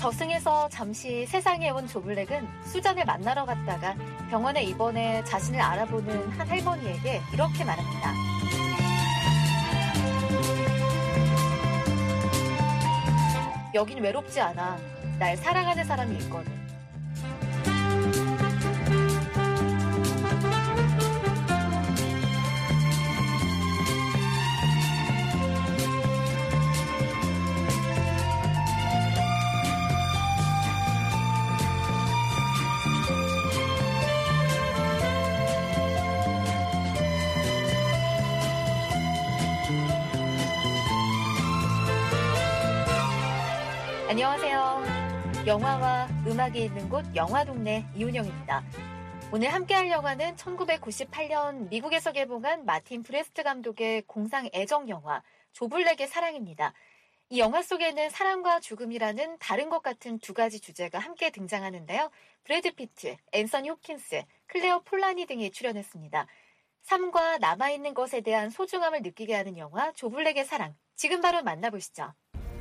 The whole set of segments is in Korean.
저승에서 잠시 세상에 온 조블랙은 수잔을 만나러 갔다가 병원에 입원해 자신을 알아보는 한 할머니에게 이렇게 말합니다. 여긴 외롭지 않아. 날 사랑하는 사람이 있거든. 안녕하세요. 영화와 음악이 있는 곳 영화동네 이윤영입니다. 오늘 함께할 영화는 1998년 미국에서 개봉한 마틴 브레스트 감독의 공상 애정 영화 조블랙의 사랑입니다. 이 영화 속에는 사랑과 죽음이라는 다른 것 같은 두 가지 주제가 함께 등장하는데요. 브래드 피트, 앤서니 홉킨스, 클레어 폴라니 등이 출연했습니다. 삶과 남아있는 것에 대한 소중함을 느끼게 하는 영화 조블랙의 사랑. 지금 바로 만나보시죠.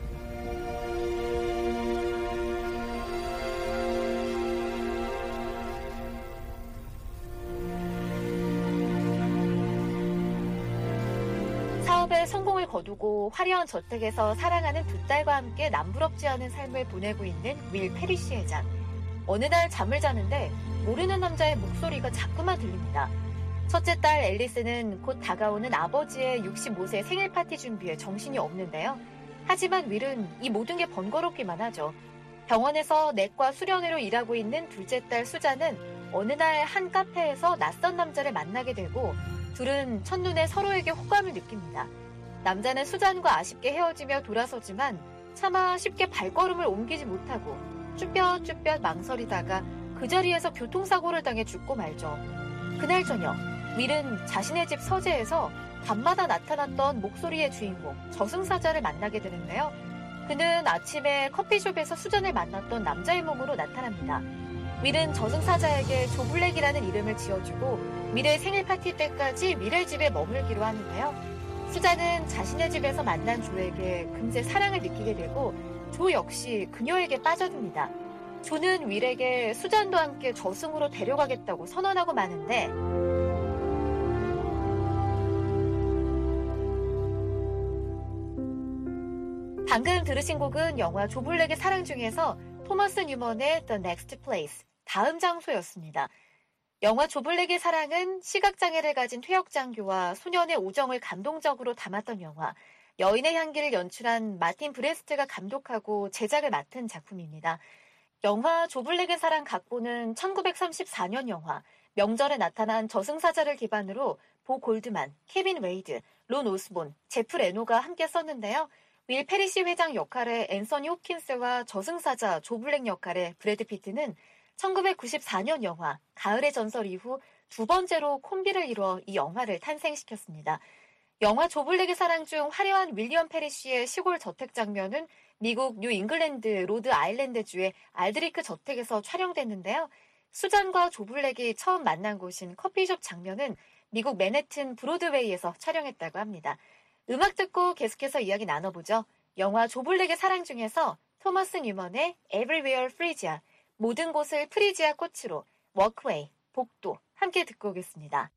사업에 성공을 거두고 화려한 저택에서 사랑하는 두 딸과 함께 남부럽지 않은 삶을 보내고 있는 윌 페리시 회장. 어느 날 잠을 자는데 모르는 남자의 목소리가 자꾸만 들립니다. 첫째 딸 앨리스는 곧 다가오는 아버지의 65세 생일 파티 준비에 정신이 없는데요. 하지만 윌은 이 모든 게 번거롭기만 하죠. 병원에서 내과 수련회로 일하고 있는 둘째 딸 수잔은 어느 날 한 카페에서 낯선 남자를 만나게 되고 둘은 첫눈에 서로에게 호감을 느낍니다. 남자는 수잔과 아쉽게 헤어지며 돌아서지만 차마 쉽게 발걸음을 옮기지 못하고 쭈뼛쭈뼛 망설이다가 그 자리에서 교통사고를 당해 죽고 말죠. 그날 저녁, 윌은 자신의 집 서재에서 밤마다 나타났던 목소리의 주인공 저승사자를 만나게 되는데요. 그는 아침에 커피숍에서 수잔을 만났던 남자의 몸으로 나타납니다. 윌은 저승사자에게 조블랙이라는 이름을 지어주고 윌의 생일 파티 때까지 윌의 집에 머물기로 하는데요. 수잔은 자신의 집에서 만난 조에게 금세 사랑을 느끼게 되고 조 역시 그녀에게 빠져듭니다. 조는 윌에게 수잔도 함께 저승으로 데려가겠다고 선언하고 마는데 방금 들으신 곡은 영화 조블랙의 사랑 중에서 토머스 뉴먼의 The Next Place, 다음 장소였습니다. 영화 조블랙의 사랑은 시각장애를 가진 퇴역장교와 소년의 우정을 감동적으로 담았던 영화, 여인의 향기를 연출한 마틴 브레스트가 감독하고 제작을 맡은 작품입니다. 영화 조블랙의 사랑 각본은 1934년 영화, 명절에 나타난 저승사자를 기반으로 보 골드만, 케빈 웨이드, 론 오스본, 제프 레노가 함께 썼는데요. 윌 페리시 회장 역할의 앤서니 홉킨스와 저승사자 조블랙 역할의 브래드 피트는 1994년 영화 가을의 전설 이후 두 번째로 콤비를 이뤄 이 영화를 탄생시켰습니다. 영화 조블랙의 사랑 중 화려한 윌리엄 페리시의 시골 저택 장면은 미국 뉴 잉글랜드 로드 아일랜드주의 알드리크 저택에서 촬영됐는데요. 수잔과 조블랙이 처음 만난 곳인 커피숍 장면은 미국 맨해튼 브로드웨이에서 촬영했다고 합니다. 음악 듣고 계속해서 이야기 나눠보죠. 영화 조블랙의 사랑 중에서 토머스 뉴먼의 Everywhere Frisia, 모든 곳을 프리지아 꽃으로, 워크웨이, 복도 함께 듣고 오겠습니다.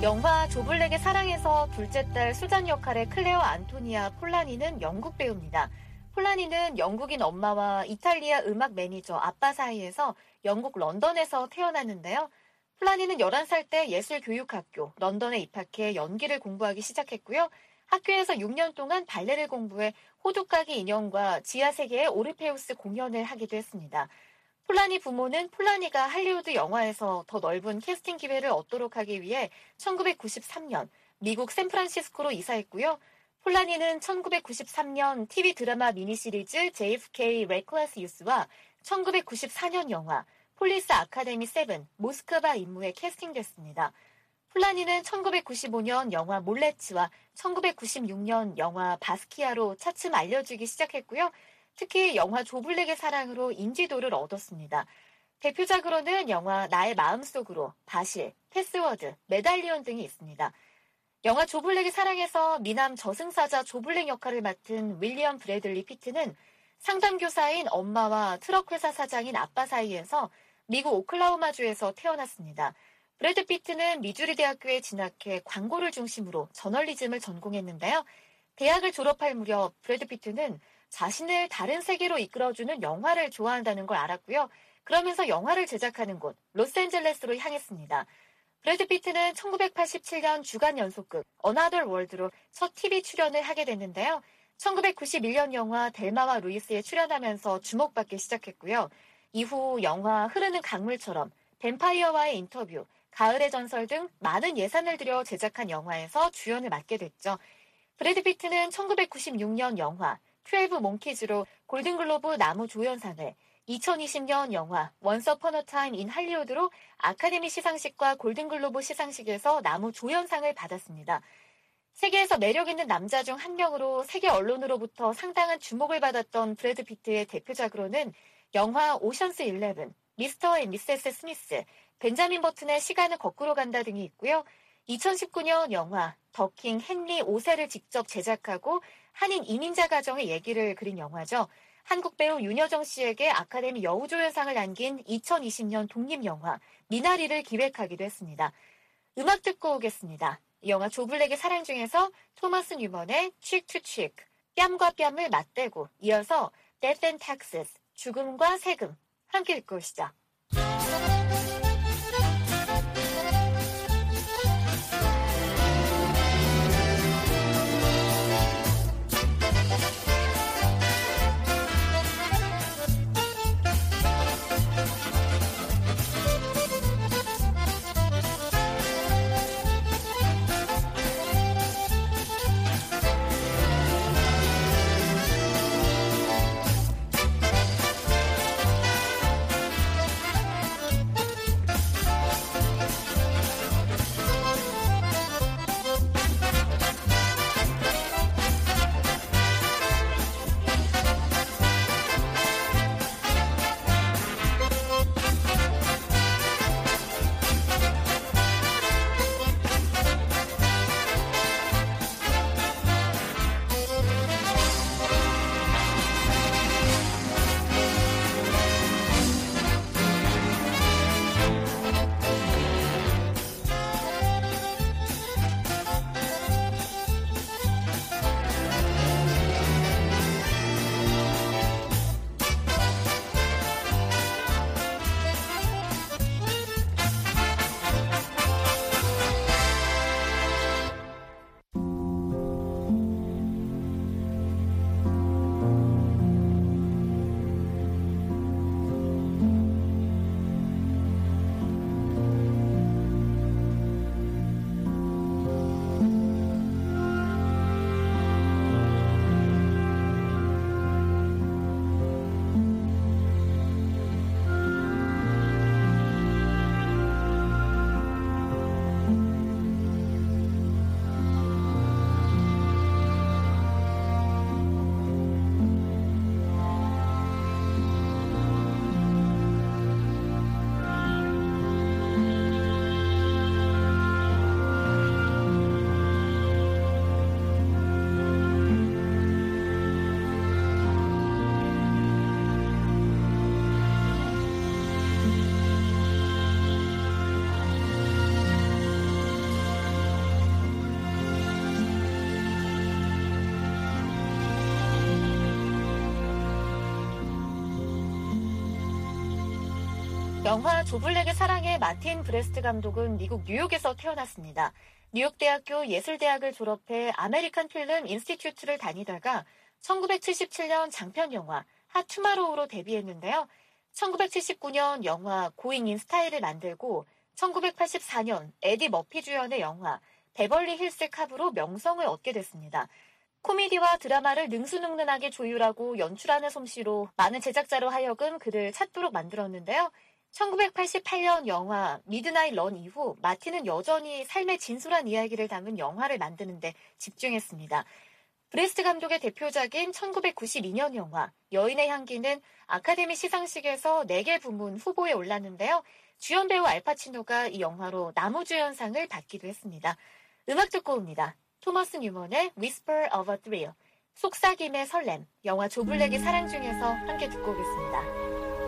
영화 조블랙의 사랑에서 둘째 딸 수잔 역할의 클레어 안토니아 폴라니는 영국 배우입니다. 폴라니는 영국인 엄마와 이탈리아 음악 매니저 아빠 사이에서 영국 런던에서 태어났는데요. 폴라니는 11살 때 예술교육학교 런던에 입학해 연기를 공부하기 시작했고요. 학교에서 6년 동안 발레를 공부해 호두까기 인형과 지하세계의 오르페우스 공연을 하기도 했습니다. 폴라니 부모는 폴라니가 할리우드 영화에서 더 넓은 캐스팅 기회를 얻도록 하기 위해 1993년 미국 샌프란시스코로 이사했고요. 폴라니는 1993년 TV 드라마 미니시리즈 JFK 레클레스 유스와 1994년 영화 폴리스 아카데미 7 모스크바 임무에 캐스팅됐습니다. 폴라니는 1995년 영화 몰레츠와 1996년 영화 바스키아로 차츰 알려지기 시작했고요. 특히 영화 조블랙의 사랑으로 인지도를 얻었습니다. 대표작으로는 영화 나의 마음속으로, 바실, 패스워드, 메달리온 등이 있습니다. 영화 조블랙의 사랑에서 미남 저승사자 조블랙 역할을 맡은 윌리엄 브래들리 피트는 상담교사인 엄마와 트럭회사 사장인 아빠 사이에서 미국 오클라호마주에서 태어났습니다. 브래드 피트는 미주리 대학교에 진학해 광고를 중심으로 저널리즘을 전공했는데요. 대학을 졸업할 무렵 브래드 피트는 자신을 다른 세계로 이끌어주는 영화를 좋아한다는 걸 알았고요. 그러면서 영화를 제작하는 곳 로스앤젤레스로 향했습니다. 브래드 피트는 1987년 주간 연속극 어나더 월드로 첫 TV 출연을 하게 됐는데요. 1991년 영화 델마와 루이스에 출연하면서 주목받기 시작했고요. 이후 영화 흐르는 강물처럼, 뱀파이어와의 인터뷰, 가을의 전설 등 많은 예산을 들여 제작한 영화에서 주연을 맡게 됐죠. 브래드 피트는 1996년 영화 12 몽키즈로 골든글로브 나무조연상을, 2020년 영화 원스 어폰 어 타임 인 할리우드로 아카데미 시상식과 골든글로브 시상식에서 나무조연상을 받았습니다. 세계에서 매력있는 남자 중 한 명으로 세계 언론으로부터 상당한 주목을 받았던 브래드 피트의 대표작으로는 영화 오션스 11, 미스터 앤 미세스 스미스, 벤자민 버튼의 시간은 거꾸로 간다 등이 있고요. 2019년 영화 더킹 헨리 5세를 직접 제작하고 한인 이민자 가정의 얘기를 그린 영화죠. 한국 배우 윤여정 씨에게 아카데미 여우조연상을 안긴 2020년 독립영화 미나리를 기획하기도 했습니다. 음악 듣고 오겠습니다. 영화 조블랙의 사랑 중에서 토마스 뉴먼의 Cheek to Cheek, 뺨과 뺨을 맞대고, 이어서 Death and Taxes, 죽음과 세금, 함께 듣고 오시죠. 영화 조블랙의 사랑의 마틴 브레스트 감독은 미국 뉴욕에서 태어났습니다. 뉴욕대학교 예술대학을 졸업해 아메리칸 필름 인스티튜트를 다니다가 1977년 장편 영화 핫투마로우로 데뷔했는데요. 1979년 영화 고잉 인 스타일을 만들고 1984년 에디 머피 주연의 영화 베벌리 힐스 캅으로 명성을 얻게 됐습니다. 코미디와 드라마를 능수능란하게 조율하고 연출하는 솜씨로 많은 제작자로 하여금 그를 찾도록 만들었는데요. 1988년 영화 미드나잇 런 이후 마틴은 여전히 삶의 진솔한 이야기를 담은 영화를 만드는 데 집중했습니다. 브레스트 감독의 대표작인 1992년 영화 여인의 향기는 아카데미 시상식에서 4개 부문 후보에 올랐는데요. 주연 배우 알파치노가 이 영화로 남우주연상을 받기도 했습니다. 음악 듣고 옵니다. 토머스 뉴먼의 Whisper of a Thrill, 속삭임의 설렘, 영화 조블랙의 사랑 중에서 함께 듣고 오겠습니다.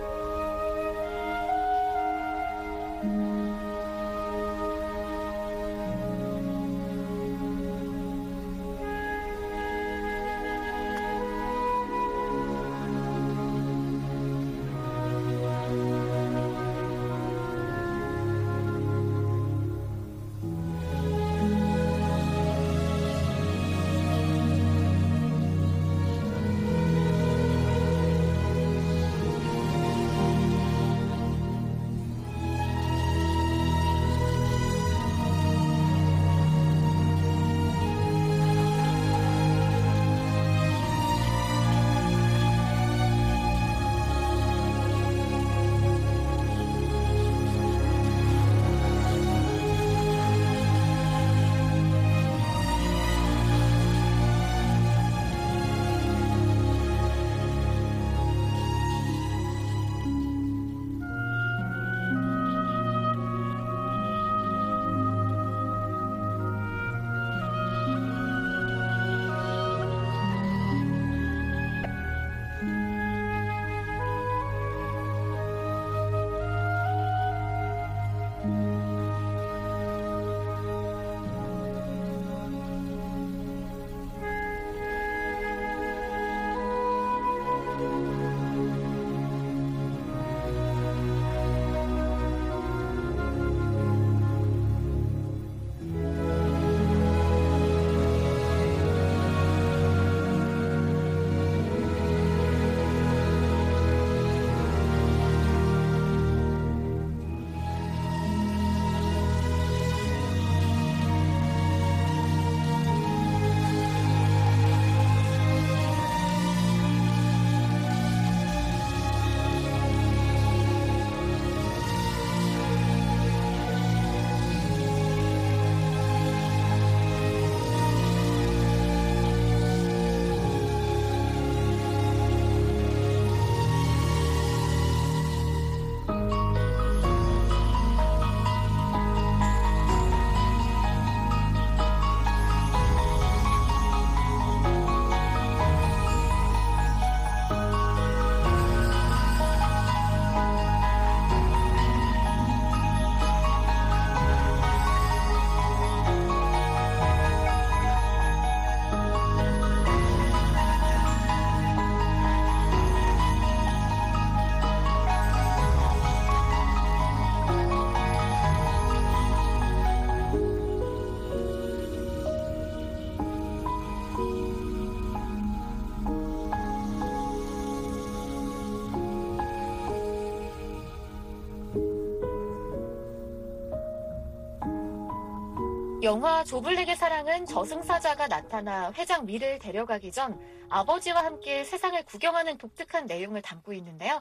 영화 조블랙의 사랑은 저승사자가 나타나 회장 윌을 데려가기 전 아버지와 함께 세상을 구경하는 독특한 내용을 담고 있는데요.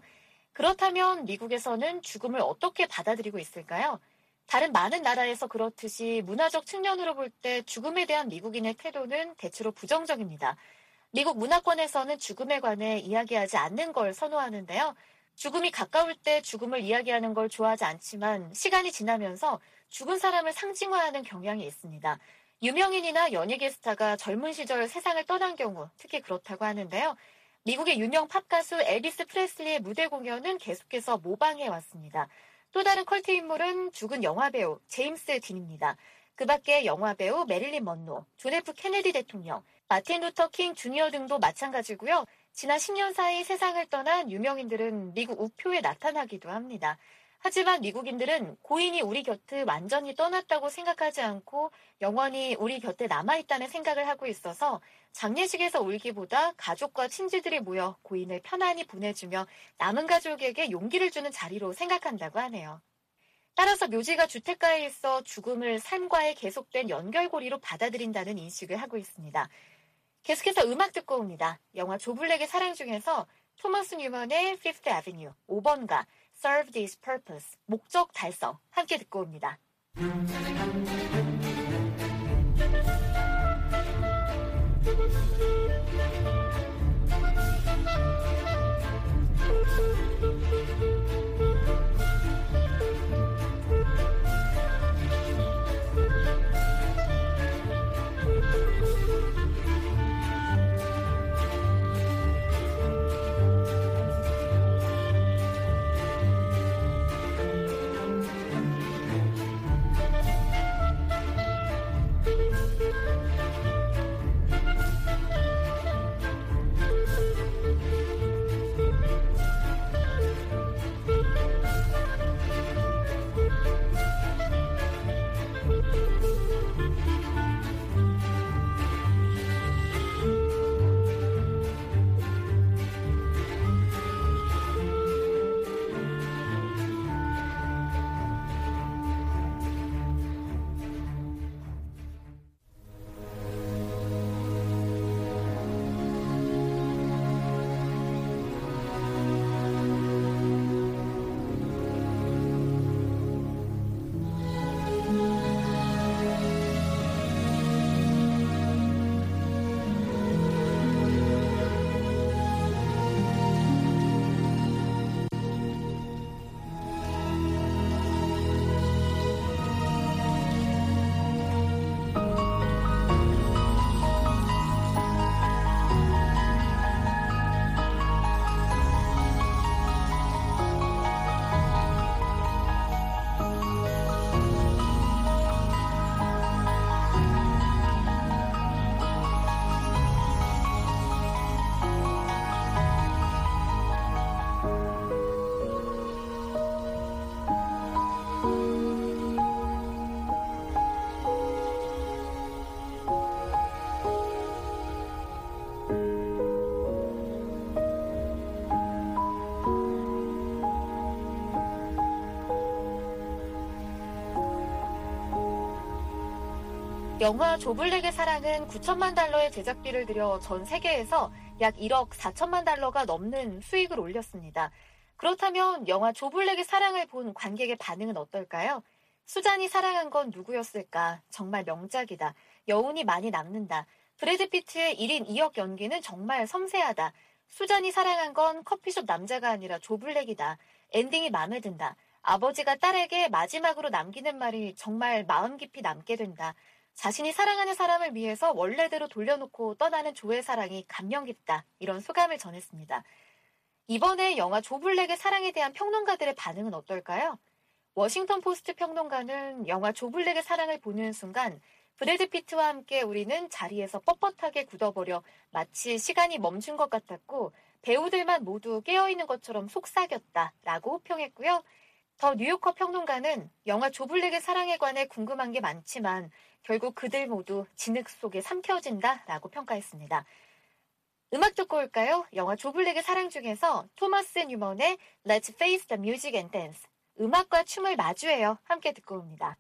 그렇다면 미국에서는 죽음을 어떻게 받아들이고 있을까요? 다른 많은 나라에서 그렇듯이 문화적 측면으로 볼 때 죽음에 대한 미국인의 태도는 대체로 부정적입니다. 미국 문화권에서는 죽음에 관해 이야기하지 않는 걸 선호하는데요. 죽음이 가까울 때 죽음을 이야기하는 걸 좋아하지 않지만 시간이 지나면서 죽은 사람을 상징화하는 경향이 있습니다. 유명인이나 연예계 스타가 젊은 시절 세상을 떠난 경우 특히 그렇다고 하는데요. 미국의 유명 팝 가수 엘비스 프레슬리의 무대 공연은 계속해서 모방해 왔습니다. 또 다른 컬트 인물은 죽은 영화배우 제임스 딘입니다. 그 밖에 영화배우 메릴린 먼로, 존 F 케네디 대통령, 마틴 루터 킹 주니어 등도 마찬가지고요. 지난 10년 사이 세상을 떠난 유명인들은 미국 우표에 나타나기도 합니다. 하지만 미국인들은 고인이 우리 곁을 완전히 떠났다고 생각하지 않고 영원히 우리 곁에 남아있다는 생각을 하고 있어서 장례식에서 울기보다 가족과 친지들이 모여 고인을 편안히 보내주며 남은 가족에게 용기를 주는 자리로 생각한다고 하네요. 따라서 묘지가 주택가에 있어 죽음을 삶과의 계속된 연결고리로 받아들인다는 인식을 하고 있습니다. 계속해서 음악 듣고 옵니다. 영화 조블랙의 사랑 중에서 토머스 뉴먼의 Fifth Avenue 5번가 Serve This Purpose 목적 달성 함께 듣고 옵니다. 영화 조블랙의 사랑은 9천만 달러의 제작비를 들여 전 세계에서 약 1억 4천만 달러가 넘는 수익을 올렸습니다. 그렇다면 영화 조블랙의 사랑을 본 관객의 반응은 어떨까요? 수잔이 사랑한 건 누구였을까? 정말 명작이다. 여운이 많이 남는다. 브래드 피트의 1인 2역 연기는 정말 섬세하다. 수잔이 사랑한 건 커피숍 남자가 아니라 조블랙이다. 엔딩이 마음에 든다. 아버지가 딸에게 마지막으로 남기는 말이 정말 마음 깊이 남게 된다. 자신이 사랑하는 사람을 위해서 원래대로 돌려놓고 떠나는 조의 사랑이 감명 깊다. 이런 소감을 전했습니다. 이번에 영화 조블랙의 사랑에 대한 평론가들의 반응은 어떨까요? 워싱턴 포스트 평론가는 영화 조블랙의 사랑을 보는 순간 브래드 피트와 함께 우리는 자리에서 뻣뻣하게 굳어버려 마치 시간이 멈춘 것 같았고 배우들만 모두 깨어있는 것처럼 속삭였다라고 호평했고요. 더 뉴요커 평론가는 영화 조블랙의 사랑에 관해 궁금한 게 많지만 결국 그들 모두 진흙 속에 삼켜진다라고 평가했습니다. 음악 듣고 올까요? 영화 조블랙의 사랑 중에서 토머스 뉴먼의 Let's Face the Music and Dance 음악과 춤을 마주해요. 함께 듣고 옵니다.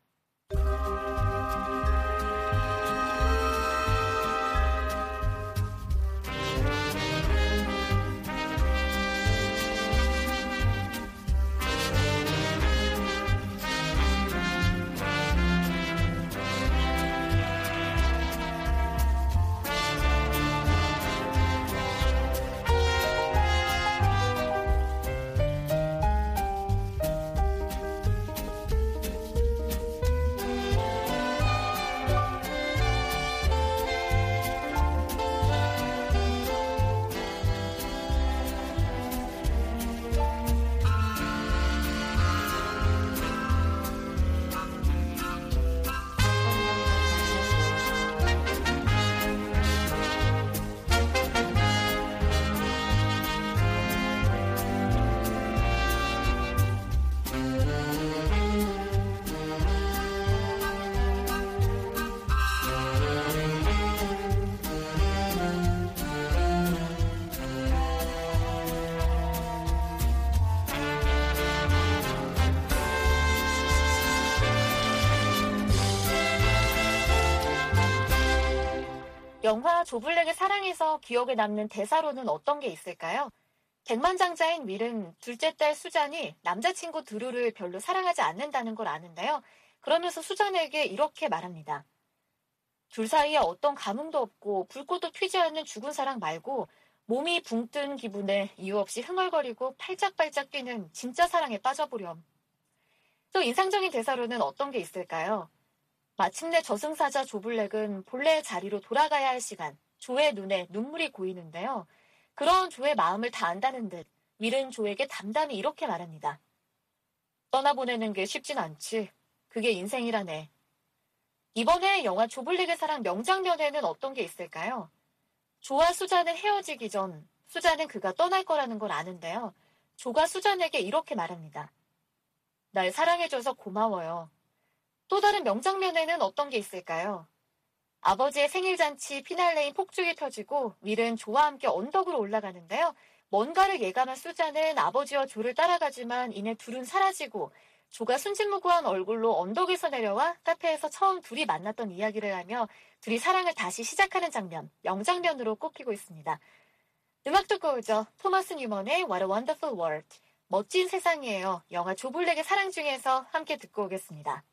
영화 조블랙의 사랑에서 기억에 남는 대사로는 어떤 게 있을까요? 백만장자인 윌은 둘째 딸 수잔이 남자친구 드루를 별로 사랑하지 않는다는 걸 아는데요. 그러면서 수잔에게 이렇게 말합니다. 둘 사이에 어떤 감흥도 없고 불꽃도 튀지 않는 죽은 사랑 말고 몸이 붕 뜬 기분에 이유 없이 흥얼거리고 팔짝팔짝 뛰는 진짜 사랑에 빠져보렴. 또 인상적인 대사로는 어떤 게 있을까요? 마침내 저승사자 조블랙은 본래의 자리로 돌아가야 할 시간, 조의 눈에 눈물이 고이는데요. 그런 조의 마음을 다 안다는 듯 윌은 조에게 담담히 이렇게 말합니다. 떠나보내는 게 쉽진 않지. 그게 인생이라네. 이번에 영화 조블랙의 사랑 명장면에는 어떤 게 있을까요? 조와 수잔은 헤어지기 전 수잔은 그가 떠날 거라는 걸 아는데요. 조가 수잔에게 이렇게 말합니다. 날 사랑해줘서 고마워요. 또 다른 명장면에는 어떤 게 있을까요? 아버지의 생일잔치 피날레인 폭죽이 터지고 윌은 조와 함께 언덕으로 올라가는데요. 뭔가를 예감한 수잔은 아버지와 조를 따라가지만 이내 둘은 사라지고 조가 순진무구한 얼굴로 언덕에서 내려와 카페에서 처음 둘이 만났던 이야기를 하며 둘이 사랑을 다시 시작하는 장면, 명장면으로 꼽히고 있습니다. 음악 듣고 오죠. 토마스 뉴먼의 What a Wonderful World. 멋진 세상이에요. 영화 조블랙의 사랑 중에서 함께 듣고 오겠습니다.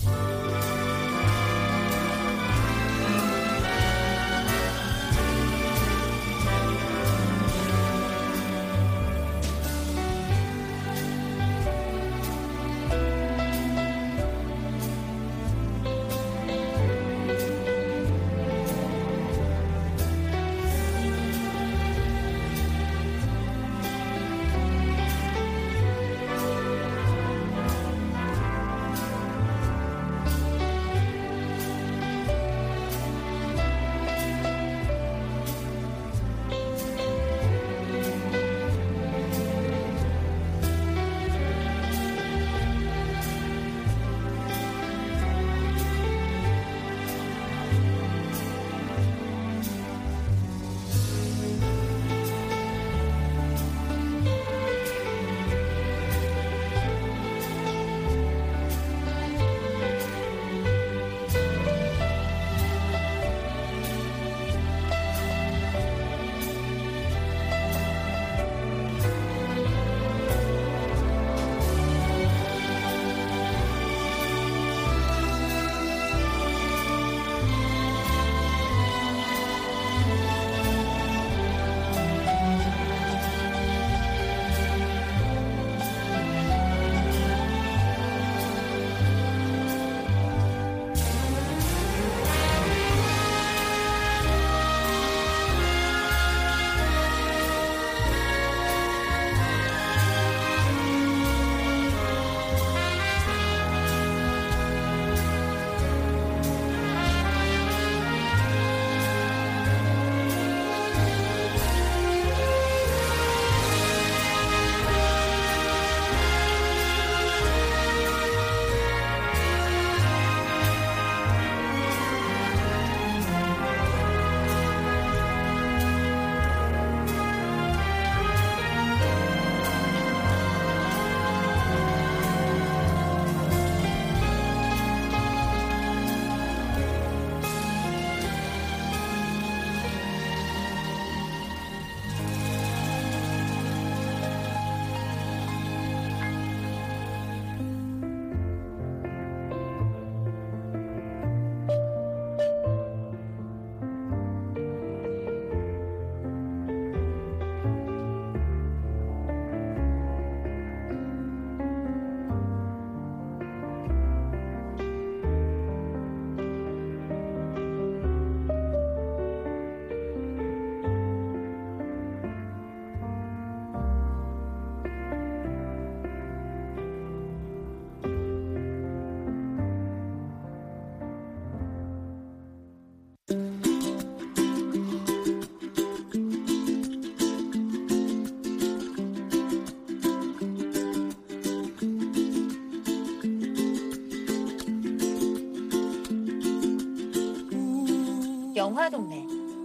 영화동네.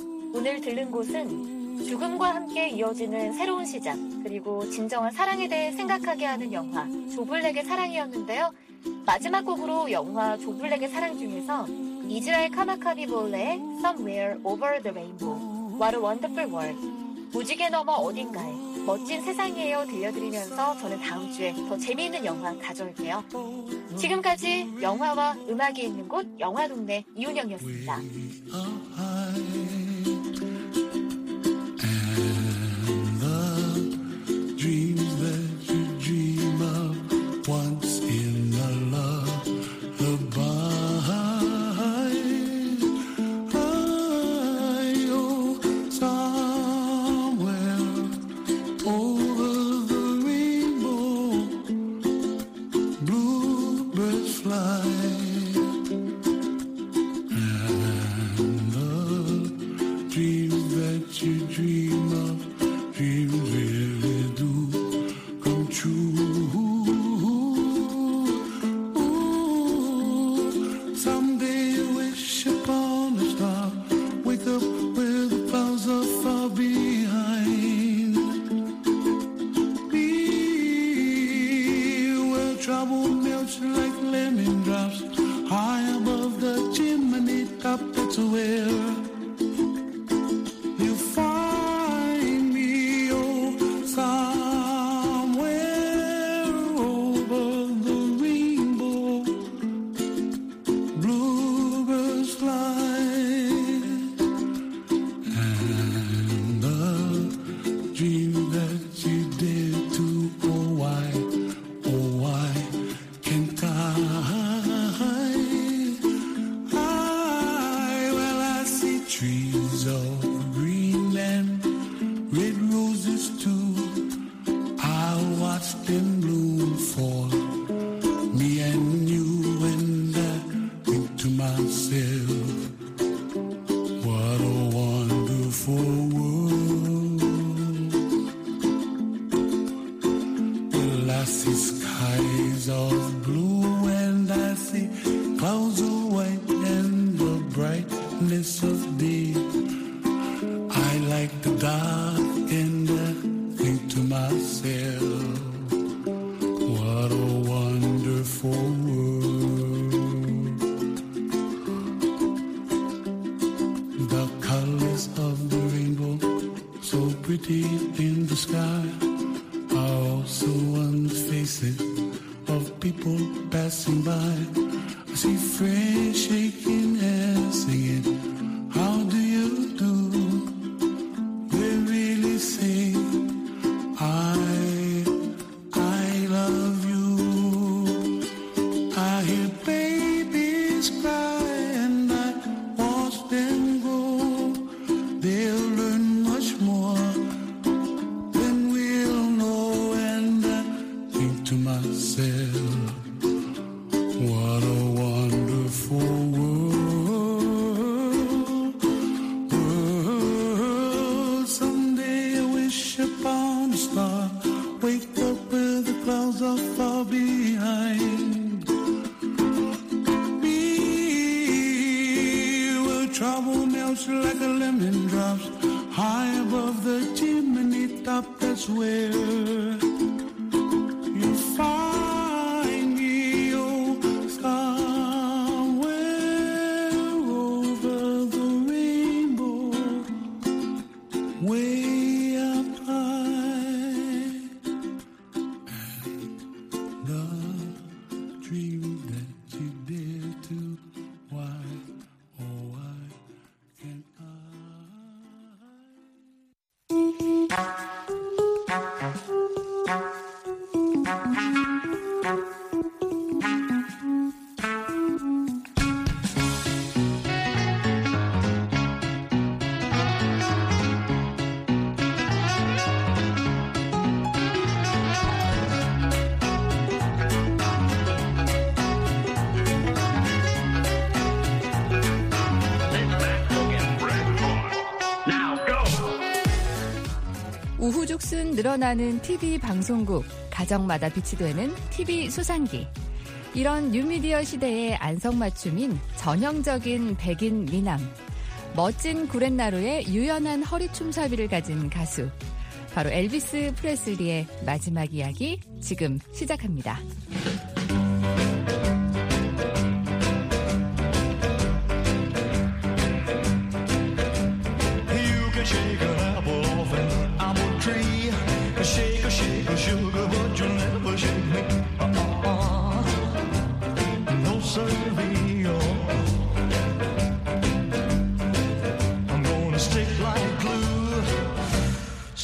오늘 들른 곳은 죽음과 함께 이어지는 새로운 시작, 그리고 진정한 사랑에 대해 생각하게 하는 영화 조블랙의 사랑이었는데요. 마지막 곡으로 영화 조블랙의 사랑 중에서 이즈라엘 카마카비볼레의 Somewhere Over the Rainbow, What a Wonderful World, 무지개 너머 어딘가에 멋진 세상이에요 들려드리면서 저는 다음 주에 더 재미있는 영화 가져올게요. 지금까지 영화와 음악이 있는 곳 영화동네 이윤영이었습니다. 우후죽순 늘어나는 TV 방송국, 가정마다 비치되는 TV 수상기. 이런 뉴미디어 시대의 안성맞춤인 전형적인 백인 미남. 멋진 구렛나루에 유연한 허리춤사위를 가진 가수. 바로 엘비스 프레슬리의 마지막 이야기 지금 시작합니다.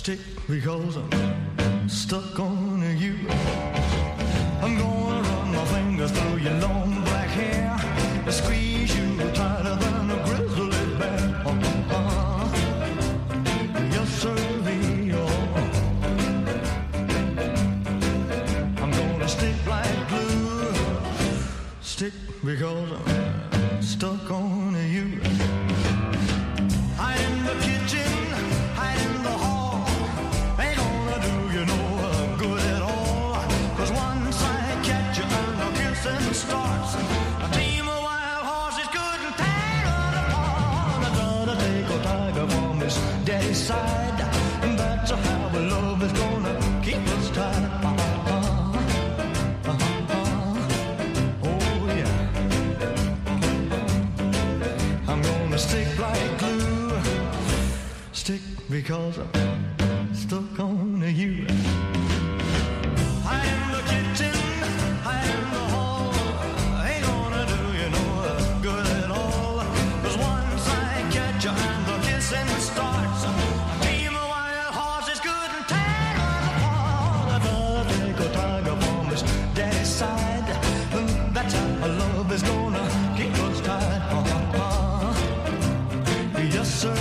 stick because I'm stuck on you. I'm gonna run my fingers through your long black hair, squeeze you tighter than a grizzly bear. Yes, sir, I'm gonna stick like glue, stick because I'm stuck on you. Hide in the kitchen, hide in the hall, ain't gonna do you no good at all. 'Cause once I catch you and the kissing starts, a team of wild horses couldn't tear us apart. I gotta take a tiger from his daddy's side, and that's how the love is gonna keep us tied. Oh yeah, I'm gonna stick like glue, stick because I'm stuck on you. Hide in the kitchen, hide in the hall, ain't gonna do you no good at all. 'Cause once I catch you and the kissing starts, a team of wild horses couldn't tear us apart. I gotta take a tiger from his daddy's side, and that's how love is gonna keep us tied. Yes, sir,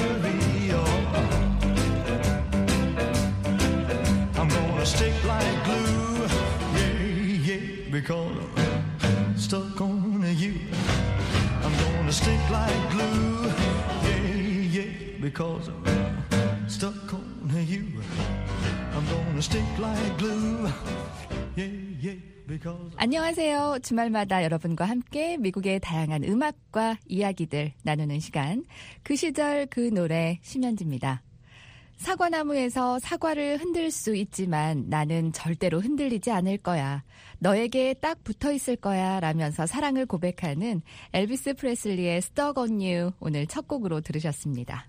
I'm gonna stick like glue, yeah, yeah, because I'm stuck on you. I'm gonna stick like glue, yeah, yeah, because I'm stuck on you. I'm gonna stick like glue, yeah, yeah, because 안녕하세요. 주말마다 여러분과 함께 미국의 다양한 음악과 이야기들 나누는 시간. 그 시절 그 노래 심연지입니다. 사과나무에서 사과를 흔들 수 있지만 나는 절대로 흔들리지 않을 거야. 너에게 딱 붙어 있을 거야 라면서 사랑을 고백하는 엘비스 프레슬리의 Stuck on You 오늘 첫 곡으로 들으셨습니다.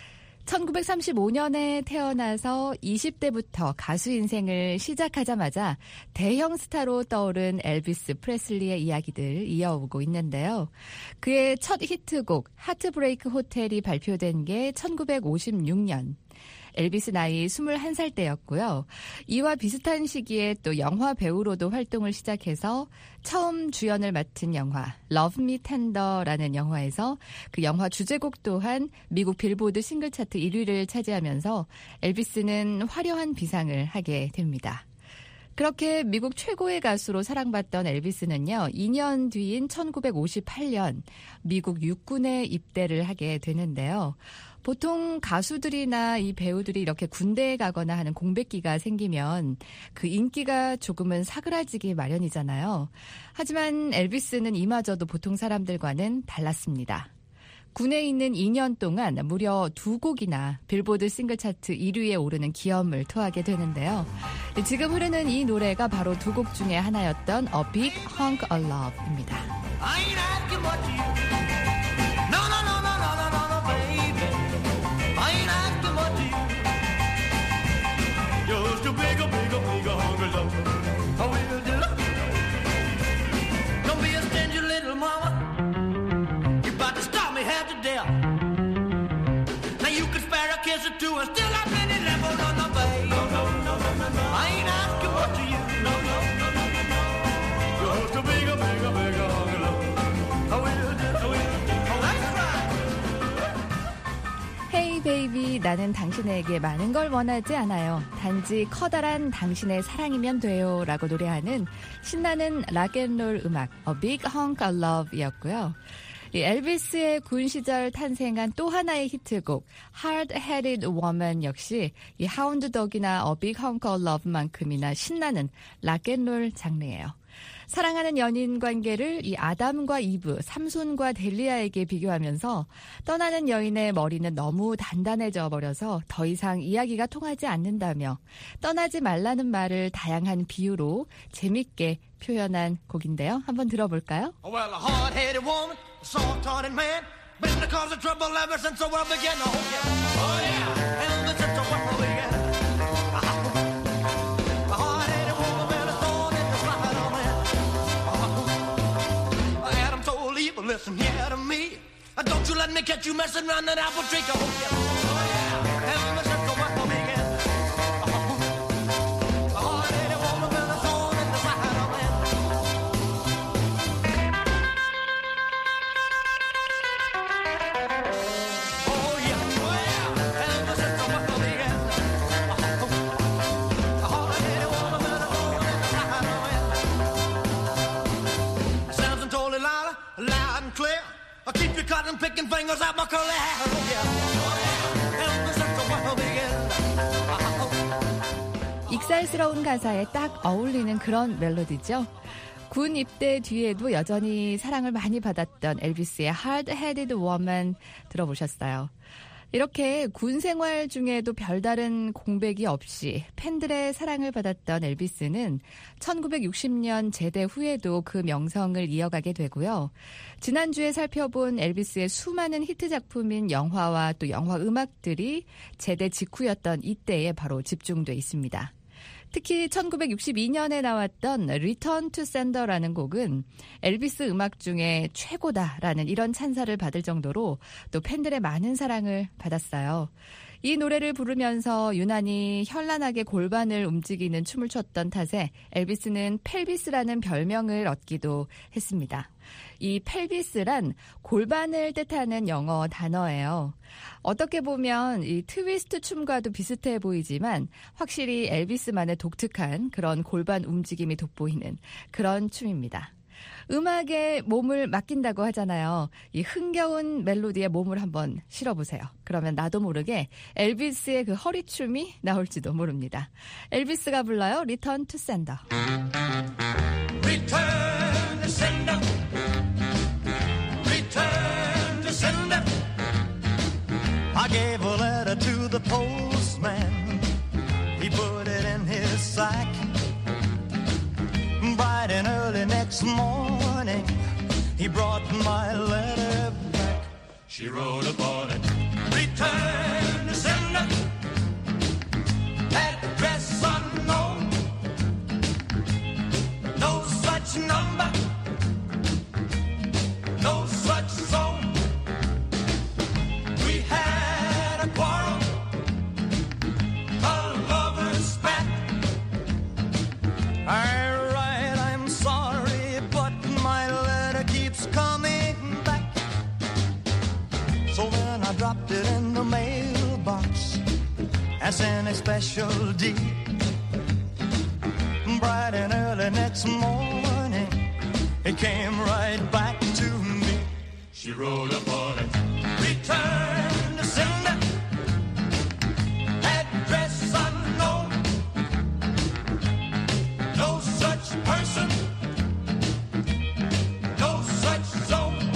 1935년에 태어나서 20대부터 가수 인생을 시작하자마자 대형 스타로 떠오른 엘비스 프레슬리의 이야기들 이어오고 있는데요. 그의 첫 히트곡 하트브레이크 호텔이 발표된 게 1956년. 엘비스 나이 21살 때였고요. 이와 비슷한 시기에 또 영화 배우로도 활동을 시작해서 처음 주연을 맡은 영화 Love Me Tender라는 영화에서 그 영화 주제곡 또한 미국 빌보드 싱글 차트 1위를 차지하면서 엘비스는 화려한 비상을 하게 됩니다. 그렇게 미국 최고의 가수로 사랑받던 엘비스는요, 2년 뒤인 1958년 미국 육군에 입대를 하게 되는데요. 보통 가수들이나 이 배우들이 이렇게 군대에 가거나 하는 공백기가 생기면 그 인기가 조금은 사그라지기 마련이잖아요. 하지만 엘비스는 이마저도 보통 사람들과는 달랐습니다. 군에 있는 2년 동안 무려 2곡이나 빌보드 싱글 차트 1위에 오르는 기염을 토하게 되는데요. 지금 흐르는 이 노래가 바로 2곡 중에 하나였던 A Big Hunk of Love입니다. I ain't asking what you no, no, no, no, no, no, no, no, baby. I ain't asking what you just a bigger, bigger, bigger hunk of love. I will do. Don't be a stingy little mama. You about to stop me half to death. Now you can spare a kiss or two and still have plenty left on the bay. No, no, no, no, no, no. I ain't asking what you no, no, no, no, no, no. Just a bigger, bigger, bigger hunk of love. I will do, I will do. Oh, that's right. Hey baby, 나는 당신에게 많은 걸 원하지 않아요. 단지 커다란 당신의 사랑이면 돼요 라고 노래하는 신나는 락앤롤 음악 A Big Hunk of Love이었고요. 이 엘비스의 군 시절 탄생한 또 하나의 히트곡 Hard-Headed Woman 역시 이 하운드독이나 A Big Hunk of Love만큼이나 신나는 락앤롤 장르예요. 사랑하는 연인 관계를 이 아담과 이브, 삼손과 델리아에게 비교하면서 떠나는 여인의 머리는 너무 단단해져 버려서 더 이상 이야기가 통하지 않는다며 떠나지 말라는 말을 다양한 비유로 재밌게 표현한 곡인데요. 한번 들어볼까요? Well, a hard-headed woman, a soft-hearted man, been the cause of trouble ever since the world began. Oh yeah, oh yeah, ever since the world began. A hard-headed woman, man, a thorn in the side of man. Adam told Eve, listen here to me. Don't you let me catch you messing around that apple tree. Oh yeah, ever since the world began. 익살스러운 가사에 딱 어울리는 그런 멜로디죠. 군 입대 뒤에도 여전히 사랑을 많이 받았던 엘비스의 Hard-Headed Woman 들어보셨어요. 이렇게 군 생활 중에도 별다른 공백이 없이 팬들의 사랑을 받았던 엘비스는 1960년 제대 후에도 그 명성을 이어가게 되고요. 지난주에 살펴본 엘비스의 수많은 히트 작품인 영화와 또 영화 음악들이 제대 직후였던 이때에 바로 집중돼 있습니다. 특히 1962년에 나왔던 Return to Sender라는 곡은 엘비스 음악 중에 최고다라는 이런 찬사를 받을 정도로 또 팬들의 많은 사랑을 받았어요. 이 노래를 부르면서 유난히 현란하게 골반을 움직이는 춤을 췄던 탓에 엘비스는 펠비스라는 별명을 얻기도 했습니다. 이 펠비스란 골반을 뜻하는 영어 단어예요. 어떻게 보면 이 트위스트 춤과도 비슷해 보이지만 확실히 엘비스만의 독특한 그런 골반 움직임이 돋보이는 그런 춤입니다. 음악에 몸을 맡긴다고 하잖아요. 이 흥겨운 멜로디에 몸을 한번 실어보세요. 그러면 나도 모르게 엘비스의 그 허리춤이 나올지도 모릅니다. 엘비스가 불러요. Return to Sender. Return to sender. Return to sender. I gave a letter to the postman. He put it in his sack. Bright and early next morning, he brought my letter back. She wrote upon it, return to sender, address unknown, no such number, no such zone. We had a quarrel, a lover's spat. I'm sorry, but my letter keeps coming back. So then I dropped it in the mailbox as in a special deed. Bright and early next morning, it came right back to me. She wrote upon it, return to sender, address unknown, no such person, no such zone.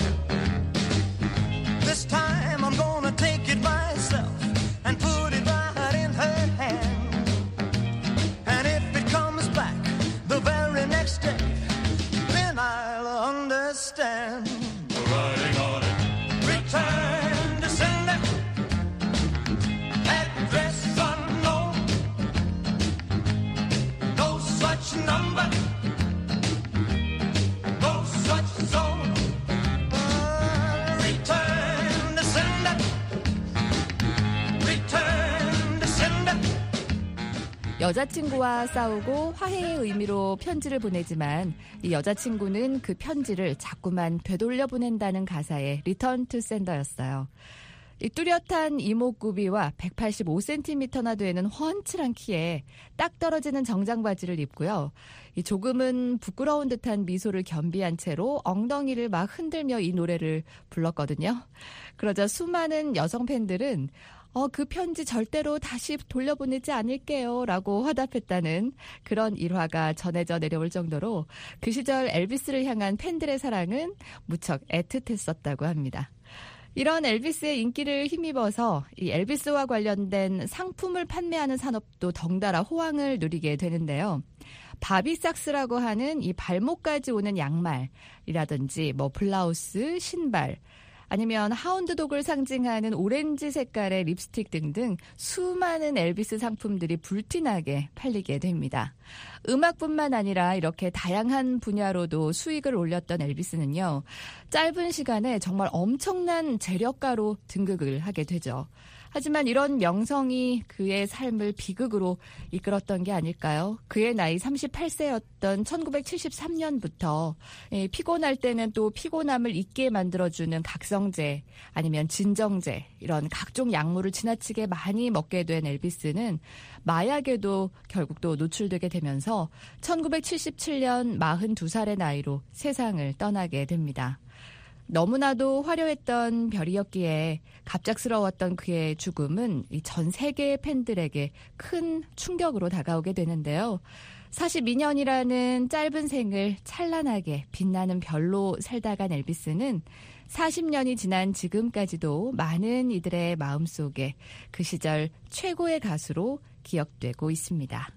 This time I'm gonna take it myself and put it right in her hand. And if it comes back the very next day, then I'll understand. Writing on it, return to sender, address unknown, no such number, no such zone. Return to sender, return to sender. 여자친구와 싸우고 화해의 의미로 편지를 보내지만 이 여자친구는 그 편지를 자꾸만 되돌려 보낸다는 가사의 Return to Sender였어요. 이 뚜렷한 이목구비와 185cm나 되는 훤칠한 키에 딱 떨어지는 정장 바지를 입고요. 이 조금은 부끄러운 듯한 미소를 겸비한 채로 엉덩이를 막 흔들며 이 노래를 불렀거든요. 그러자 수많은 여성 팬들은 그 편지 절대로 다시 돌려보내지 않을게요 라고 화답했다는 그런 일화가 전해져 내려올 정도로 그 시절 엘비스를 향한 팬들의 사랑은 무척 애틋했었다고 합니다. 이런 엘비스의 인기를 힘입어서 이 엘비스와 관련된 상품을 판매하는 산업도 덩달아 호황을 누리게 되는데요. 바비삭스라고 하는 이 발목까지 오는 양말이라든지 블라우스, 신발, 아니면 하운드독을 상징하는 오렌지 색깔의 립스틱 등등 수많은 엘비스 상품들이 불티나게 팔리게 됩니다. 음악뿐만 아니라 이렇게 다양한 분야로도 수익을 올렸던 엘비스는요, 짧은 시간에 정말 엄청난 재력가로 등극을 하게 되죠. 하지만 이런 명성이 그의 삶을 비극으로 이끌었던 게 아닐까요? 그의 나이 38세였던 1973년부터 피곤할 때는 또 피곤함을 잊게 만들어주는 각성제 아니면 진정제 이런 각종 약물을 지나치게 많이 먹게 된 엘비스는 마약에도 결국 또 노출되게 되면서 1977년 42살의 나이로 세상을 떠나게 됩니다. 너무나도 화려했던 별이었기에 갑작스러웠던 그의 죽음은 전 세계의 팬들에게 큰 충격으로 다가오게 되는데요. 42년이라는 짧은 생을 찬란하게 빛나는 별로 살다 간 엘비스는 40년이 지난 지금까지도 많은 이들의 마음속에 그 시절 최고의 가수로 기억되고 있습니다.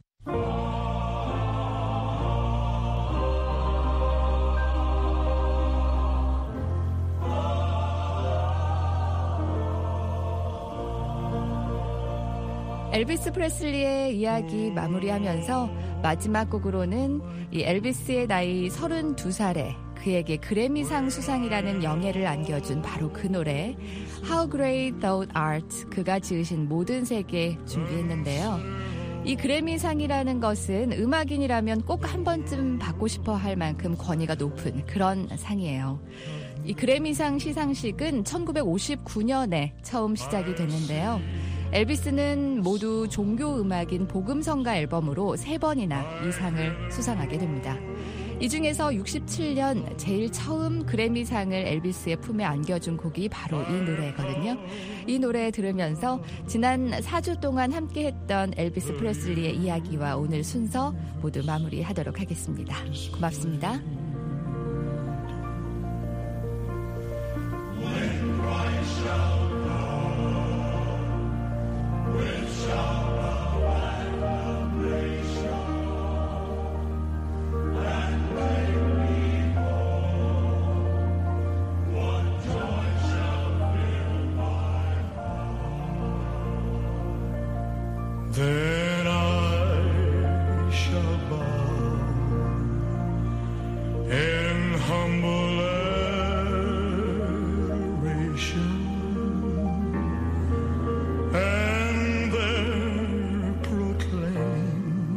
엘비스 프레슬리의 이야기 마무리하면서 마지막 곡으로는 이 엘비스의 나이 32살에 그에게 그래미상 수상이라는 영예를 안겨준 바로 그 노래 How Great Thou Art, 그가 지으신 모든 세계 준비했는데요. 이 그래미상이라는 것은 음악인이라면 꼭 한 번쯤 받고 싶어 할 만큼 권위가 높은 그런 상이에요. 이 그래미상 시상식은 1959년에 처음 시작이 됐는데요. 엘비스는 모두 종교 음악인 복음성가 앨범으로 3번이나 이 상을 수상하게 됩니다. 이 중에서 67년 제일 처음 그래미상을 엘비스의 품에 안겨준 곡이 바로 이 노래거든요. 이 노래 들으면서 지난 4주 동안 함께했던 엘비스 프레슬리의 이야기와 오늘 순서 모두 마무리하도록 하겠습니다. 고맙습니다. Then I shall bow in humble adoration, and there proclaim,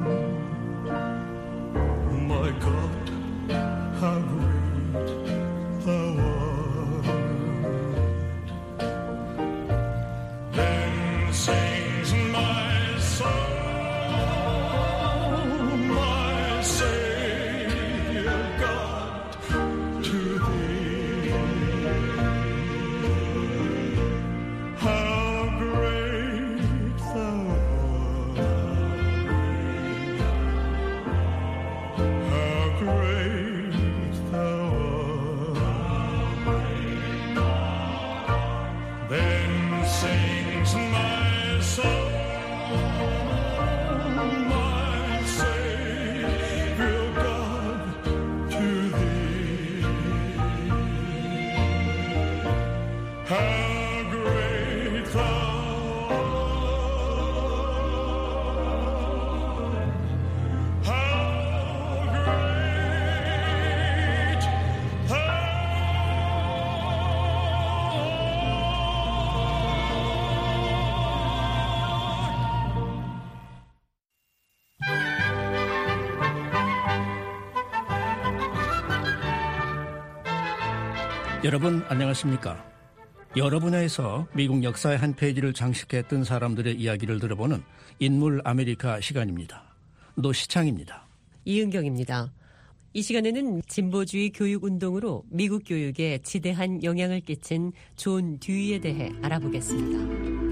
my God, how great Thou art. Then sings my soul, my Savior God, to Thee. How great Thou art, how great Thou art. Then sings my soul, my Savior God, to Thee. How great Thou art, how great Thou 여러분 안녕하십니까? 여러 분야에서 미국 역사의 한 페이지를 장식했던 사람들의 이야기를 들어보는 인물 아메리카 시간입니다. 노시창입니다. 이은경입니다. 이 시간에는 진보주의 교육운동으로 미국 교육에 지대한 영향을 끼친 존 듀이에 대해 알아보겠습니다.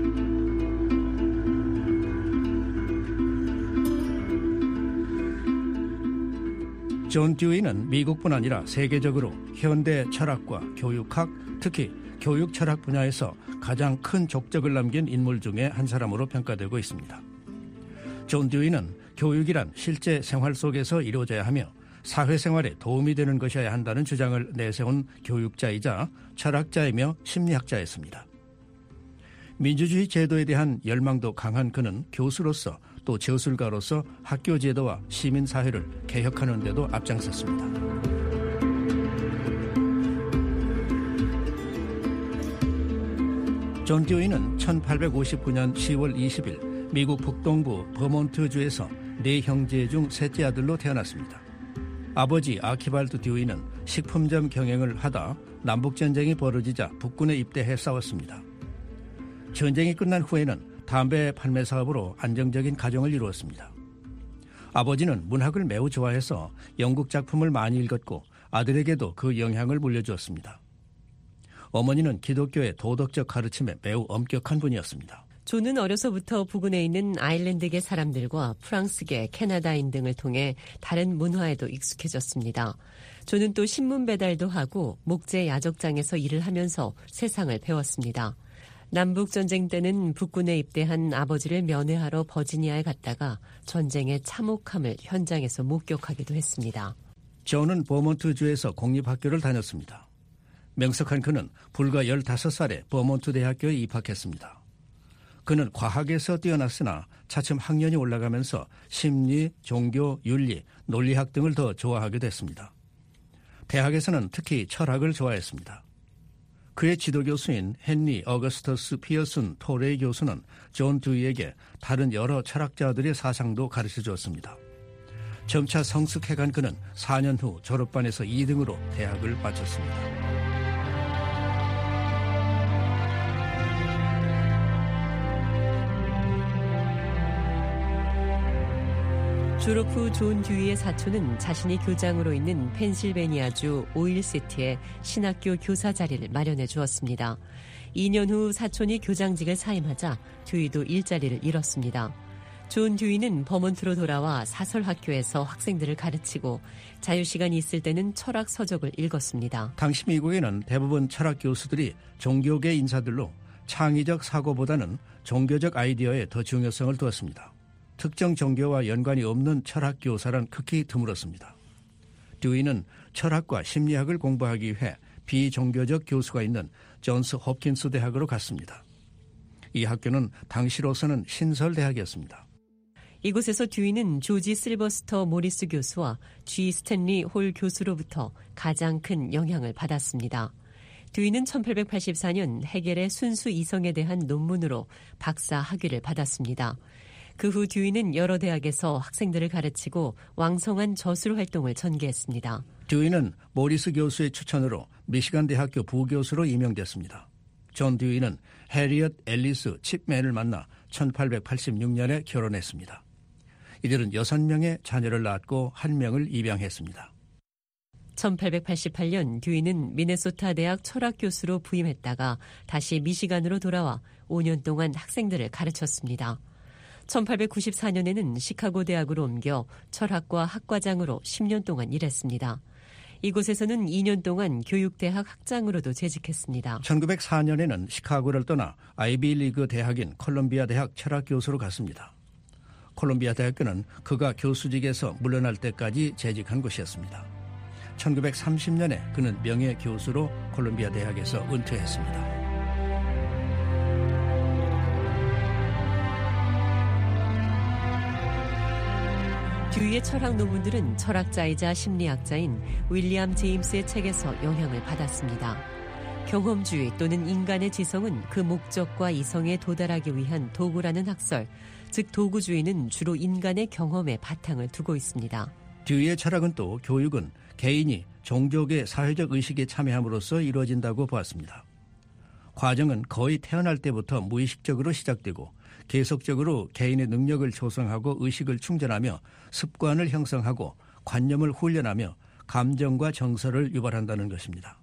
존 듀이는 미국뿐 아니라 세계적으로 현대 철학과 교육학, 특히 교육 철학 분야에서 가장 큰 족적을 남긴 인물 중에 한 사람으로 평가되고 있습니다. 존 듀이는 교육이란 실제 생활 속에서 이루어져야 하며 사회생활에 도움이 되는 것이어야 한다는 주장을 내세운 교육자이자 철학자이며 심리학자였습니다. 민주주의 제도에 대한 열망도 강한 그는 교수로서 또 저술가로서 학교 제도와 시민사회를 개혁하는 데도 앞장섰습니다. 존 듀이는 1859년 10월 20일 미국 북동부 버몬트주에서 4형제 중 셋째 아들로 태어났습니다. 아버지 아키발드 듀이는 식품점 경영을 하다 남북전쟁이 벌어지자 북군에 입대해 싸웠습니다. 전쟁이 끝난 후에는 담배 판매 사업으로 안정적인 가정을 이루었습니다. 아버지는 문학을 매우 좋아해서 영국 작품을 많이 읽었고 아들에게도 그 영향을 물려주었습니다. 어머니는 기독교의 도덕적 가르침에 매우 엄격한 분이었습니다. 존은 어려서부터 부근에 있는 아일랜드계 사람들과 프랑스계, 캐나다인 등을 통해 다른 문화에도 익숙해졌습니다. 존은 또 신문 배달도 하고 목재 야적장에서 일을 하면서 세상을 배웠습니다. 남북전쟁 때는 북군에 입대한 아버지를 면회하러 버지니아에 갔다가 전쟁의 참혹함을 현장에서 목격하기도 했습니다. 존은 버몬트주에서 공립학교를 다녔습니다. 명석한 그는 불과 15살에 버몬트 대학교에 입학했습니다. 그는 과학에서 뛰어났으나 차츰 학년이 올라가면서 심리, 종교, 윤리, 논리학 등을 더 좋아하게 됐습니다. 대학에서는 특히 철학을 좋아했습니다. 그의 지도교수인 헨리 어거스터스 피어슨 토레이 교수는 존 듀이에게 다른 여러 철학자들의 사상도 가르쳐 주었습니다. 점차 성숙해간 그는 4년 후 졸업반에서 2등으로 대학을 마쳤습니다. 졸업 후 존 듀이의 사촌은 자신이 교장으로 있는 펜실베니아주 오일시티에 신학교 교사 자리를 마련해 주었습니다. 2년 후 사촌이 교장직을 사임하자 듀이도 일자리를 잃었습니다. 존 듀이는 버몬트로 돌아와 사설학교에서 학생들을 가르치고 자유시간이 있을 때는 철학 서적을 읽었습니다. 당시 미국에는 대부분 철학 교수들이 종교계 인사들로 창의적 사고보다는 종교적 아이디어에 더 중요성을 두었습니다. 특정 종교와 연관이 없는 철학 교사란 극히 드물었습니다. 듀이는 철학과 심리학을 공부하기 위해 비종교적 교수가 있는 존스 홉킨스 대학으로 갔습니다. 이 학교는 당시로서는 신설대학이었습니다. 이곳에서 듀이는 조지 실버스터 모리스 교수와 G 스탠리 홀 교수로부터 가장 큰 영향을 받았습니다. 듀이는 1884년 헤겔의 순수 이성에 대한 논문으로 박사 학위를 받았습니다. 그 후 듀이는 여러 대학에서 학생들을 가르치고 왕성한 저술 활동을 전개했습니다. 듀이는 모리스 교수의 추천으로 미시간 대학교 부교수로 임명됐습니다. 존 듀이는 해리엇 앨리스 칩맨을 만나 1886년에 결혼했습니다. 이들은 6명의 자녀를 낳았고 1명을 입양했습니다. 1888년 듀이는 미네소타 대학 철학 교수로 부임했다가 다시 미시간으로 돌아와 5년 동안 학생들을 가르쳤습니다. 1894년에는 시카고 대학으로 옮겨 철학과 학과장으로 10년 동안 일했습니다. 이곳에서는 2년 동안 교육대학 학장으로도 재직했습니다. 1904년에는 시카고를 떠나 아이비리그 대학인 콜롬비아 대학 철학 교수로 갔습니다. 콜롬비아 대학교는 그가 교수직에서 물러날 때까지 재직한 곳이었습니다. 1930년에 그는 명예 교수로 콜롬비아 대학에서 은퇴했습니다. 듀이의 철학 논문들은 철학자이자 심리학자인 윌리엄 제임스의 책에서 영향을 받았습니다. 경험주의 또는 인간의 지성은 그 목적과 이성에 도달하기 위한 도구라는 학설, 즉 도구주의는 주로 인간의 경험에 바탕을 두고 있습니다. 듀이의 철학은 또 교육은 개인이 종족의 사회적 의식에 참여함으로써 이루어진다고 보았습니다. 과정은 거의 태어날 때부터 무의식적으로 시작되고 계속적으로 개인의 능력을 조성하고 의식을 충전하며 습관을 형성하고 관념을 훈련하며 감정과 정서를 유발한다는 것입니다.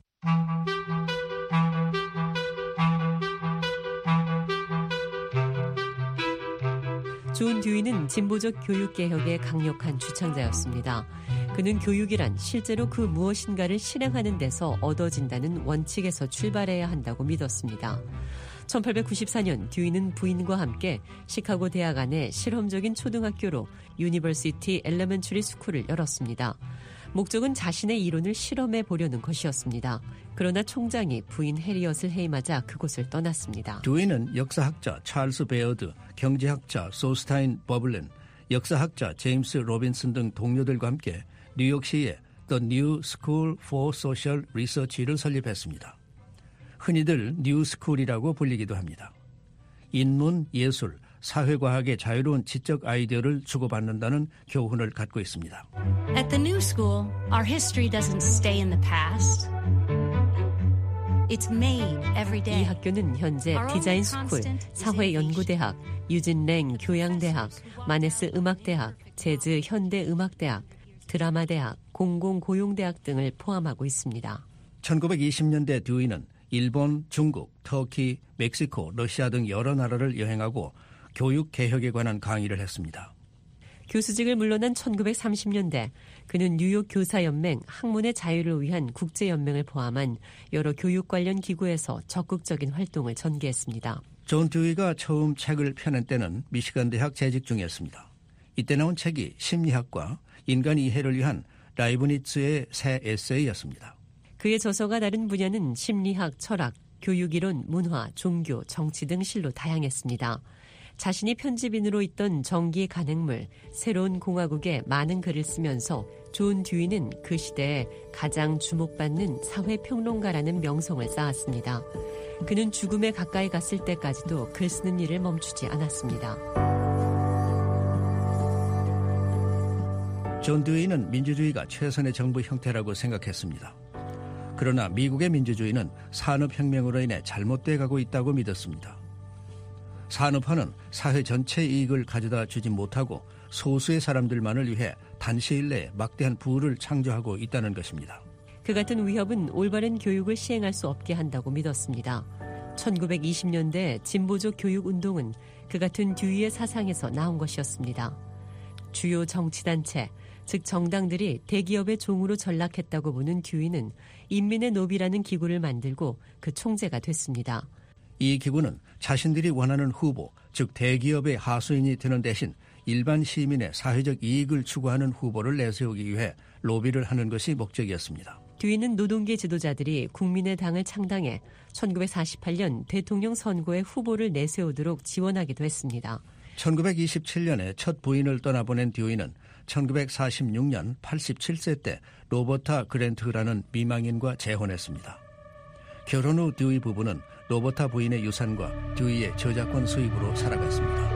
존 듀이는 진보적 교육개혁의 강력한 주창자였습니다. 그는 교육이란 실제로 그 무엇인가를 실행하는 데서 얻어진다는 원칙에서 출발해야 한다고 믿었습니다. 1894년 듀이는 부인과 함께 시카고 대학 안에 실험적인 초등학교로 유니버시티 엘레멘터리 스쿨을 열었습니다. 목적은 자신의 이론을 실험해 보려는 것이었습니다. 그러나 총장이 부인 해리엇을 해임하자 그곳을 떠났습니다. 듀이는 역사학자 찰스 베어드, 경제학자 소스타인 버블렌, 역사학자 제임스 로빈슨 등 동료들과 함께 뉴욕시에 The New School for Social Research를 설립했습니다. 흔히들 뉴스쿨이라고 불리기도 합니다. 인문, 예술, 사회과학의 자유로운 지적 아이디어를 주고받는다는 교훈을 갖고 있습니다. At the New School, our history doesn't stay in the past. It's made every day. 이 학교는 현재 디자인 스쿨, 사회연구대학, 유진랭 교양대학, 마네스 음악대학, 재즈 현대음악대학, 드라마대학, 공공고용대학 등을 포함하고 있습니다. 1920년대 듀이는 일본, 중국, 터키, 멕시코, 러시아 등 여러 나라를 여행하고 교육 개혁에 관한 강의를 했습니다. 교수직을 물러난 1930년대 그는 뉴욕 교사연맹, 학문의 자유를 위한 국제연맹을 포함한 여러 교육 관련 기구에서 적극적인 활동을 전개했습니다. 존 듀이가 처음 책을 펴낸 때는 미시간 대학 재직 중이었습니다. 이때 나온 책이 심리학과 인간 이해를 위한 라이브니츠의 새 에세이였습니다. 그의 저서가 다른 분야는 심리학, 철학, 교육이론, 문화, 종교, 정치 등 실로 다양했습니다. 자신이 편집인으로 있던 정기 간행물, 새로운 공화국에 많은 글을 쓰면서 존 듀이는 그 시대에 가장 주목받는 사회평론가라는 명성을 쌓았습니다. 그는 죽음에 가까이 갔을 때까지도 글 쓰는 일을 멈추지 않았습니다. 존 듀이는 민주주의가 최선의 정부 형태라고 생각했습니다. 그러나 미국의 민주주의는 산업혁명으로 인해 잘못돼 가고 있다고 믿었습니다. 산업화는 사회 전체 이익을 가져다 주지 못하고 소수의 사람들만을 위해 단시일 내에 막대한 부를 창조하고 있다는 것입니다. 그 같은 위협은 올바른 교육을 시행할 수 없게 한다고 믿었습니다. 1920년대 진보적 교육운동은 그 같은 듀이의 사상에서 나온 것이었습니다. 주요 정치단체, 즉 정당들이 대기업의 종으로 전락했다고 보는 듀이는 인민의 노비라는 기구를 만들고 그 총재가 됐습니다. 이 기구는 자신들이 원하는 후보, 즉 대기업의 하수인이 되는 대신 일반 시민의 사회적 이익을 추구하는 후보를 내세우기 위해 로비를 하는 것이 목적이었습니다. 듀이는 노동계 지도자들이 국민의 당을 창당해 1948년 대통령 선거에 후보를 내세우도록 지원하기도 했습니다. 1927년에 첫 부인을 떠나보낸 듀이는 1946년 87세 때 로버타 그랜트라는 미망인과 재혼했습니다. 결혼 후 듀이 부부는 로버타 부인의 유산과 듀이의 저작권 수입으로 살아갔습니다.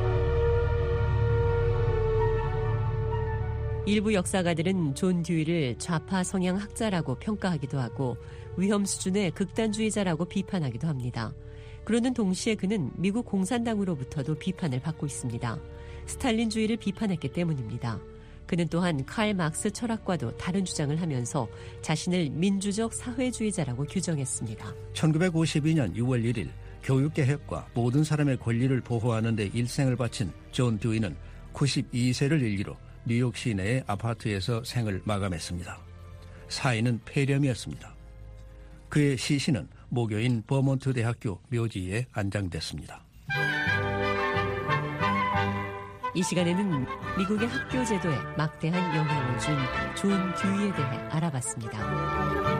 일부 역사가들은 존 듀이를 좌파 성향 학자라고 평가하기도 하고 위험 수준의 극단주의자라고 비판하기도 합니다. 그러는 동시에 그는 미국 공산당으로부터도 비판을 받고 있습니다. 스탈린주의를 비판했기 때문입니다. 그는 또한 칼 막스 철학과도 다른 주장을 하면서 자신을 민주적 사회주의자라고 규정했습니다. 1952년 6월 1일 교육개혁과 모든 사람의 권리를 보호하는 데 일생을 바친 존 듀이는 92세를 일기로 뉴욕 시내의 아파트에서 생을 마감했습니다. 사인은 폐렴이었습니다. 그의 시신은 모교인 버몬트 대학교 묘지에 안장됐습니다. 이 시간에는 미국의 학교 제도에 막대한 영향을 준 존 듀이에 대해 알아봤습니다.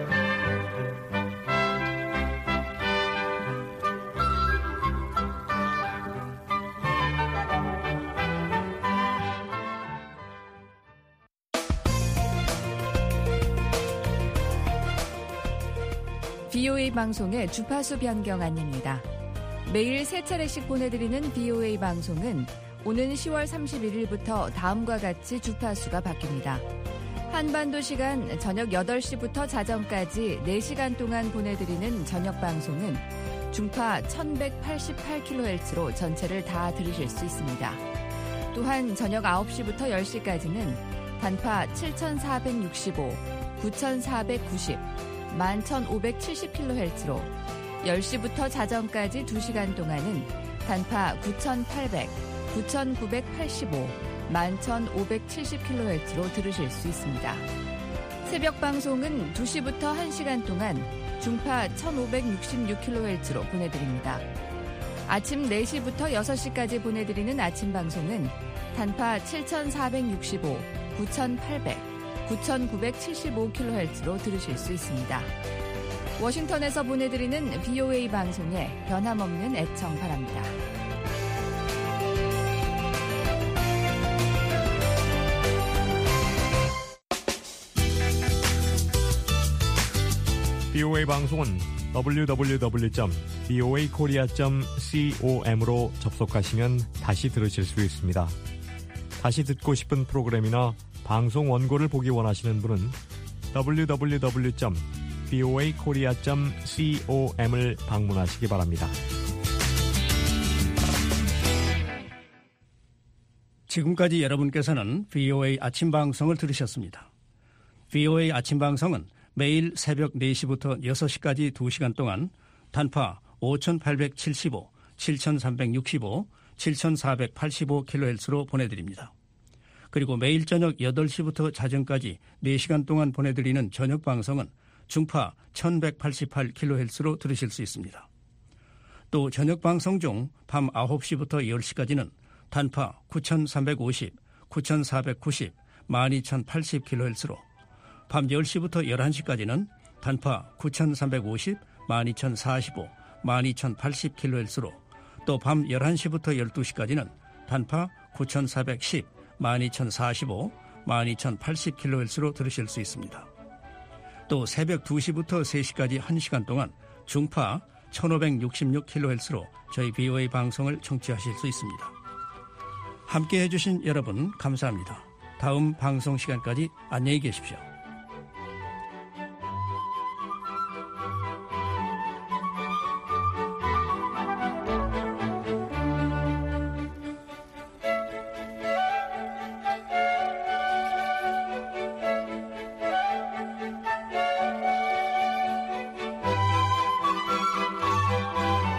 BOA 방송의 주파수 변경 안내입니다. 매일 3차례씩 보내드리는 BOA 방송은 오는 10월 31일부터 다음과 같이 주파수가 바뀝니다. 한반도 시간 저녁 8시부터 자정까지 4시간 동안 보내드리는 저녁 방송은 중파 1188kHz로 전체를 다 들으실 수 있습니다. 또한 저녁 9시부터 10시까지는 단파 7465, 9490, 11570kHz로 10시부터 자정까지 2시간 동안은 단파 9800, 9985, 11570kHz로 들으실 수 있습니다. 새벽 방송은 2시부터 1시간 동안 중파 1566kHz로 보내드립니다. 아침 4시부터 6시까지 보내드리는 아침 방송은 단파 7465, 9800, 9975kHz로 들으실 수 있습니다. 워싱턴에서 보내드리는 BOA 방송에 변함없는 애청 바랍니다. BOA 방송은 www.boakorea.com으로 접속하시면 다시 들으실 수 있습니다. 다시 듣고 싶은 프로그램이나 방송 원고를 보기 원하시는 분은 www.boakorea.com을 방문하시기 바랍니다. 지금까지 여러분께서는 VOA 아침 방송을 들으셨습니다. VOA 아침 방송은 매일 새벽 4시부터 6시까지 2시간 동안 단파 5875, 7365, 7485kHz로 보내드립니다. 그리고 매일 저녁 8시부터 자정까지 4시간 동안 보내드리는 저녁 방송은 중파 1188kHz로 들으실 수 있습니다. 또 저녁 방송 중 밤 9시부터 10시까지는 단파 9350, 9490, 12080kHz로, 밤 10시부터 11시까지는 단파 9350, 12045, 12080kHz로, 또 밤 11시부터 12시까지는 단파 9410, 12045, 12080kHz로 들으실 수 있습니다. 또 새벽 2시부터 3시까지 1시간 동안 중파 1566kHz로 저희 BOA 방송을 청취하실 수 있습니다. 함께해 주신 여러분 감사합니다. 다음 방송 시간까지 안녕히 계십시오.